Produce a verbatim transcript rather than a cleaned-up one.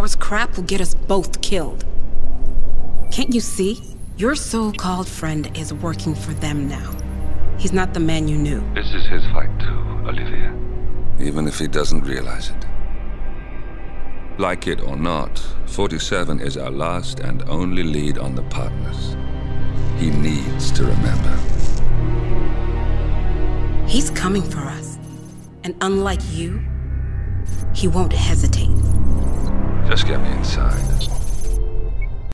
Tomorrow's crap will get us both killed. Can't you see? Your so-called friend is working for them now. He's not the man you knew. This is his fight too, Olivia. Even if he doesn't realize it. Like it or not, forty-seven is our last and only lead on the partners. He needs to remember. He's coming for us. And unlike you, he won't hesitate. Just get me inside.